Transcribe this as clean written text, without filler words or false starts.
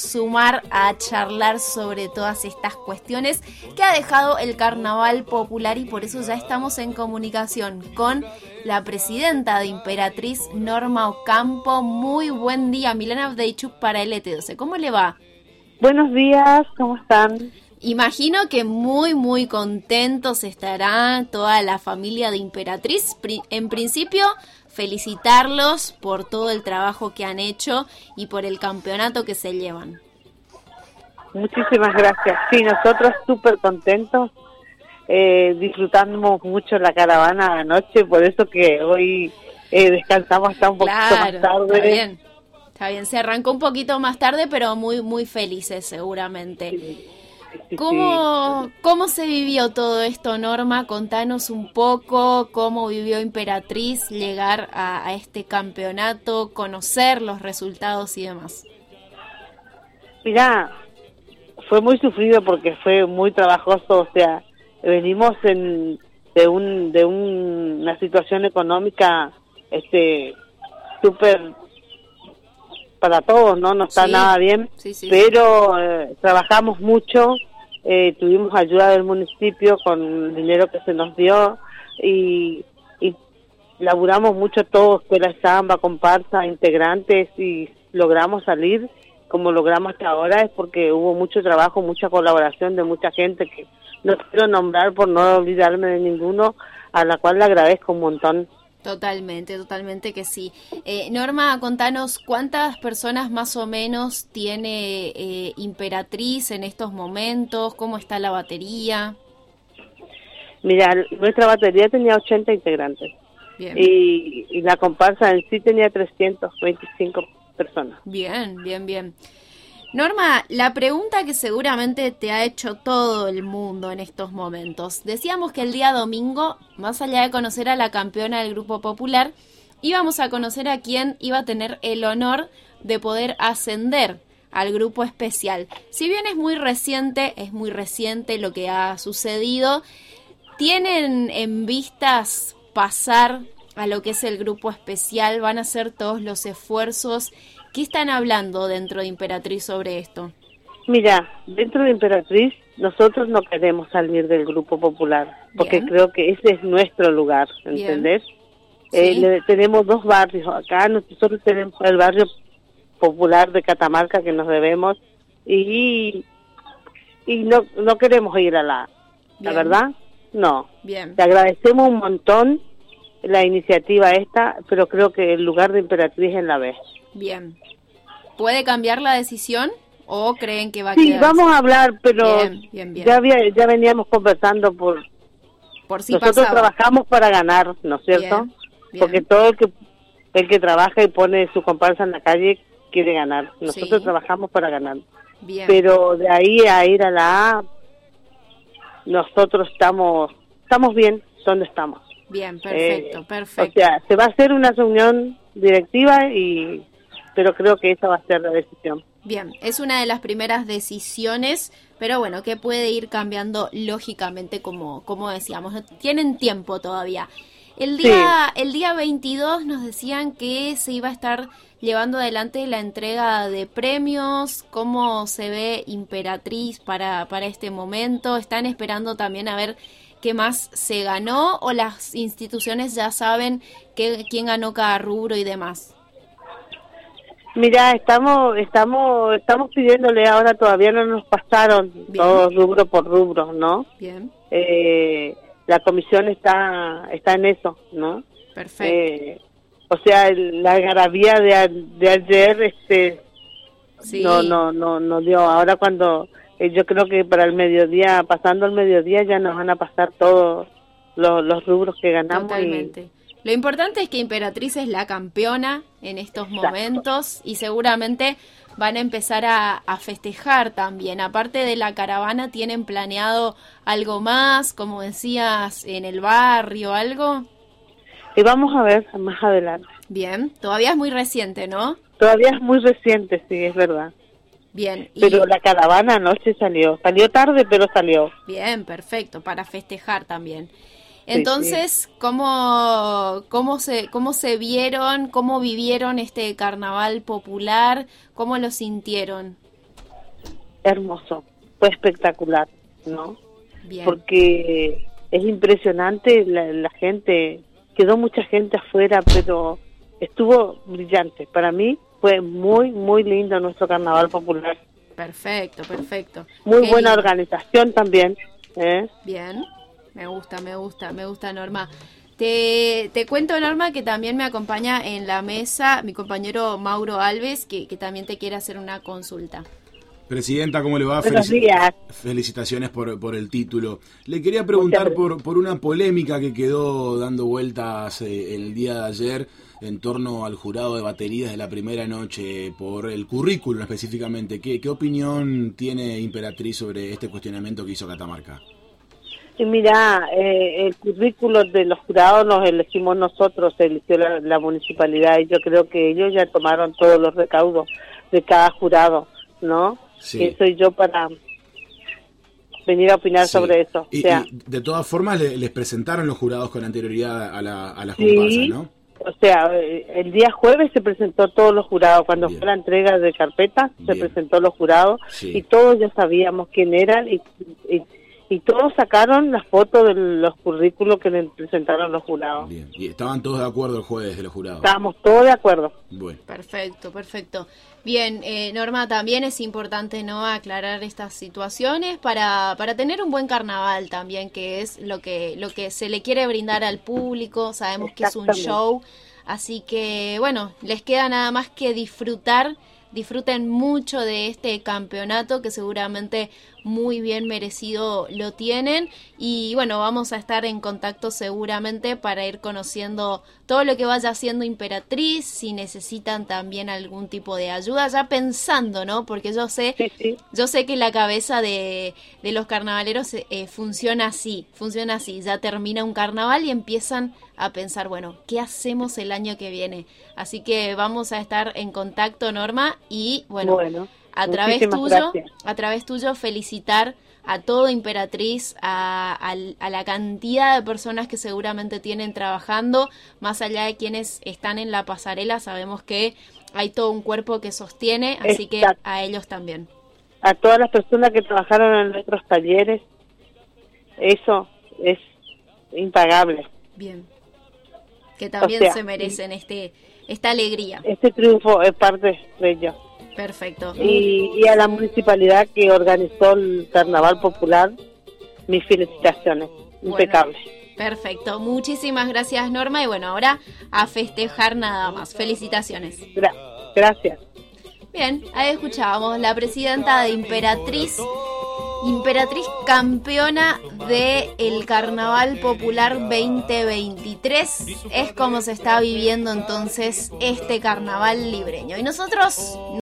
sumar a charlar sobre todas estas cuestiones que ha dejado el carnaval popular, y por eso ya estamos en comunicación con la presidenta de Imperatriz, Norma Ocampo. Muy buen día, Milena Avdeichuk para LT12. ¿Cómo le va? Buenos días, ¿cómo están? Imagino que muy contentos estará toda la familia de Imperatriz. En principio, felicitarlos por todo el trabajo que han hecho y por el campeonato que se llevan. Muchísimas gracias. Sí, nosotros súper contentos, disfrutamos mucho la caravana anoche, por eso que hoy descansamos hasta un poquito más tarde. Está bien, se arrancó un poquito más tarde, pero muy felices seguramente. Sí. ¿Cómo se vivió todo esto, Norma? Contanos un poco cómo vivió Imperatriz llegar a este campeonato, conocer los resultados y demás. Mirá, fue muy sufrido porque fue muy trabajoso, o sea, venimos de una situación económica súper para todos, no está nada bien, pero trabajamos mucho, tuvimos ayuda del municipio con el dinero que se nos dio y laburamos mucho todo, escuela de samba, comparsa, integrantes, y logramos salir como logramos hasta ahora. Es porque hubo mucho trabajo, mucha colaboración de mucha gente que no quiero nombrar por no olvidarme de ninguno, a la cual le agradezco un montón. Totalmente que sí. Norma, contanos cuántas personas más o menos tiene Imperatriz en estos momentos, cómo está la batería. Mira, nuestra batería tenía 80 integrantes. Bien. Y la comparsa en sí tenía 325 personas. Bien. Norma, la pregunta que seguramente te ha hecho todo el mundo en estos momentos. Decíamos que el día domingo, más allá de conocer a la campeona del Grupo Popular, íbamos a conocer a quien iba a tener el honor de poder ascender al grupo especial. Si bien es muy reciente lo que ha sucedido, ¿tienen en vistas pasar a lo que es el grupo especial? ¿Van a hacer todos los esfuerzos? ¿Qué están hablando dentro de Imperatriz sobre esto? Mira, dentro de Imperatriz nosotros no queremos salir del Grupo Popular, porque creo que ese es nuestro lugar, ¿entendés? Sí. Tenemos dos barrios acá, nosotros tenemos el barrio popular de Catamarca que nos debemos, y no queremos ir a la verdad, no. Bien. Te agradecemos un montón la iniciativa esta, pero creo que el lugar de Imperatriz es en la B. Bien. ¿Puede cambiar la decisión o creen que va a quedar? Sí, quedar? vamos a hablar, pero bien. Ya veníamos conversando por si nosotros pasaba. Trabajamos para ganar, ¿no es cierto? Bien. Porque todo el que trabaja y pone su comparsa en la calle quiere ganar. Nosotros trabajamos para ganar. Bien. Pero de ahí a ir a la A, nosotros estamos bien donde estamos. Bien, perfecto. O sea, se va a hacer una reunión directiva, pero creo que esa va a ser la decisión. Bien, es una de las primeras decisiones, pero bueno, que puede ir cambiando lógicamente, como decíamos. Tienen tiempo todavía. El día 22 nos decían que se iba a estar llevando adelante la entrega de premios. ¿Cómo se ve Imperatriz para este momento? ¿Están esperando también a ver qué más se ganó, o las instituciones ya saben quién ganó cada rubro y demás? Mira, estamos pidiéndole ahora, todavía no nos pasaron todos rubro por rubro, ¿no? Bien. La comisión está en eso, ¿no? Perfecto. O sea, la algarabía de ayer, sí. no dio. Ahora cuando yo creo que para el mediodía, pasando el mediodía, ya nos van a pasar todos los rubros que ganamos. Totalmente. Lo importante es que Imperatriz es la campeona en estos momentos y seguramente van a empezar a festejar también. Aparte de la caravana, ¿tienen planeado algo más, como decías, en el barrio, algo? Y vamos a ver más adelante. Bien, todavía es muy reciente, ¿no? Todavía es muy reciente, sí, es verdad. Bien. Pero la caravana anoche salió tarde, pero salió. Bien, perfecto, para festejar también. Entonces, sí. ¿Cómo se vieron, cómo vivieron este carnaval popular? ¿Cómo lo sintieron? hermoso, fue espectacular, ¿no? Bien. Porque es impresionante la gente, quedó mucha gente afuera, pero estuvo brillante. Para mí fue muy, muy lindo nuestro carnaval popular. Perfecto, perfecto. Muy Qué buena lindo. Organización también. Bien, me gusta, Norma. Te cuento, Norma, que también me acompaña en la mesa mi compañero Mauro Alves, que también te quiere hacer una consulta. Presidenta, ¿cómo le va? Buenos días. Felicitaciones por el título. Le quería preguntar por una polémica que quedó dando vueltas el día de ayer en torno al jurado de baterías de la primera noche, por el currículum específicamente. ¿Qué opinión tiene Imperatriz sobre este cuestionamiento que hizo Catamarca? Y mira, el currículo de los jurados los elegimos nosotros, se eligió la municipalidad, y yo creo que ellos ya tomaron todos los recaudos de cada jurado, ¿no? Sí. Que soy yo para venir a opinar sobre eso. Y de todas formas les presentaron los jurados con anterioridad a las comparsas, ¿no? O sea, el día jueves se presentó todos los jurados, cuando fue la entrega de carpetas, se presentó los jurados, y todos ya sabíamos quién eran, y todos sacaron las fotos de los currículos que le presentaron los jurados. Bien, y estaban todos de acuerdo el jueves de los jurados. Estábamos todos de acuerdo. Bueno. Perfecto. Bien, Norma, también es importante, ¿no?, aclarar estas situaciones para tener un buen carnaval también, que es lo que se le quiere brindar al público. Sabemos que es un show, así que, bueno, les queda nada más que disfruten mucho de este campeonato, que seguramente muy bien merecido lo tienen, y bueno, vamos a estar en contacto seguramente para ir conociendo todo lo que vaya haciendo Imperatriz, si necesitan también algún tipo de ayuda, ya pensando, ¿no? Porque yo sé que la cabeza de los carnavaleros funciona así, ya termina un carnaval y empiezan a pensar, bueno, ¿qué hacemos el año que viene? Así que vamos a estar en contacto, Norma, y bueno a través tuyo felicitar a todo Imperatriz, a la cantidad de personas que seguramente tienen trabajando, más allá de quienes están en la pasarela. Sabemos que hay todo un cuerpo que sostiene, así que a ellos también. A todas las personas que trabajaron en nuestros talleres, eso es impagable. Bien, que también se merecen esta alegría. Este triunfo es parte de ellos. Perfecto. Y a la municipalidad que organizó el Carnaval Popular, mis felicitaciones. Impecable. Perfecto. Muchísimas gracias, Norma. Y bueno, ahora a festejar nada más. Felicitaciones. Gracias. Bien, ahí escuchábamos la presidenta de Imperatriz campeona del Carnaval Popular 2023. Es como se está viviendo entonces este carnaval libreño. Y nosotros